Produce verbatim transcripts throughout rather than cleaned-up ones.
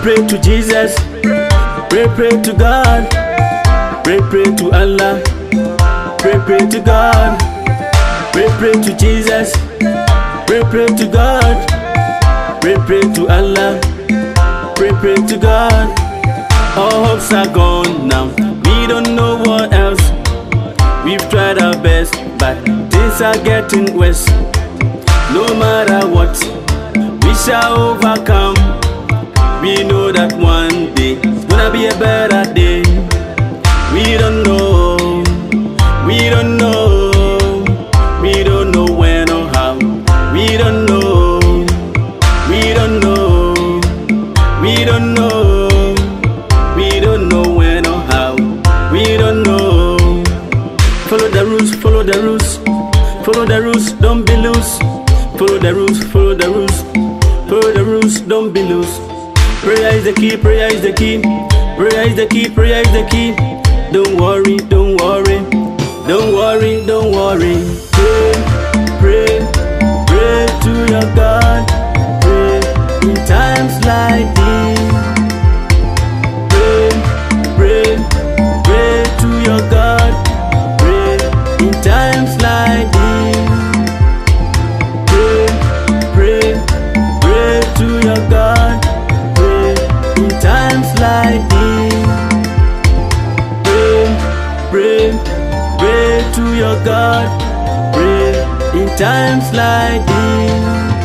pray to Jesus, pray, pray to God, pray, pray to Allah, pray, pray to God, pray, pray to Jesus, pray, pray to God, pray, pray to Allah, pray, pray to God. All hopes are gone now, we don't know what else. We've tried our best, but things are getting worse. No matter what, we shall overcome. We know that one day it's gonna be a better day. We don't know, we don't know, we don't know when or how. We don't know, we don't know, we don't know, we don't know when or how. We don't know. Follow the rules, follow the rules, follow the rules, don't be loose. Follow the rules, follow the rules, follow the rules, don't be loose. Prayer is the key, prayer is the key, prayer is the key, prayer is the key. Don't worry, don't worry, don't worry, don't worry. Pray, pray, pray to your God. Pray in times like these. Pray, pray, pray to your God. Pray in times like these. Pray, pray, pray to your God. In times like these, pray, pray, pray to your God. Pray in times like these.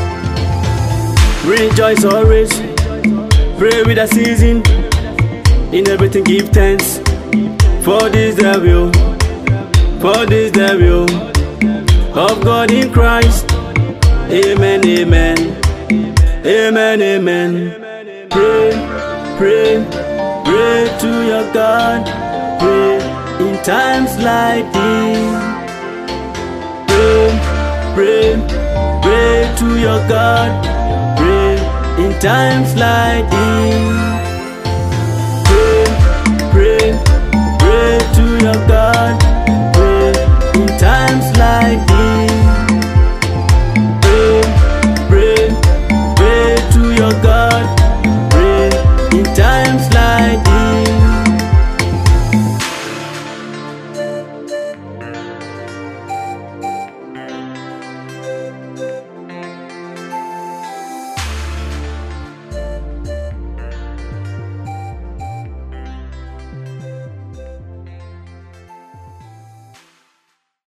Rejoice always, pray with a season. In everything give thanks, for this the will, for this the will of God in Christ. Amen, amen, amen, amen. Pray, pray, pray to your God. Pray in times like these. Pray, pray, pray to your God. Pray in times like these.